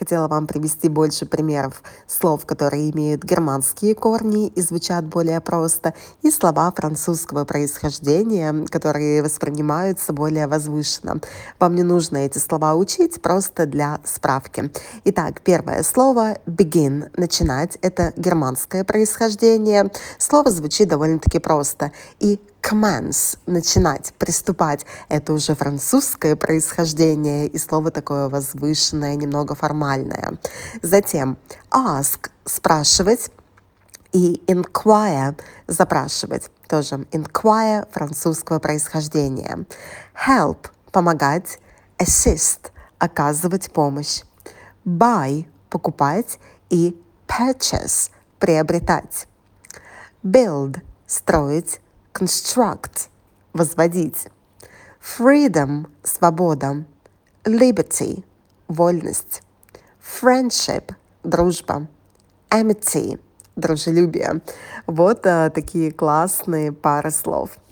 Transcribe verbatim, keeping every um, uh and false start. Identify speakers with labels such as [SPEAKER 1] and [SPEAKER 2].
[SPEAKER 1] хотела вам привести больше примеров слов, которые имеют германские корни и звучат более просто, и слова французского происхождения, которые воспринимаются более возвышенно. Вам не нужно эти слова учить, просто для справки. Итак, первое слово begin — начинать. Это германское происхождение. Слово звучит довольно-таки просто. И commence — начинать, приступать. Это уже французское происхождение, и слово такое возвышенное, немного формальное. Затем ask — спрашивать, и inquire — запрашивать. Тоже inquire французского происхождения. Help — помогать, assist — оказывать помощь. Buy — покупать, и purchase — приобретать. Build — строить, construct — возводить. Freedom — свобода. Liberty — вольность. Friendship — дружба. Amity — дружелюбие. Вот а, такие классные пары слов.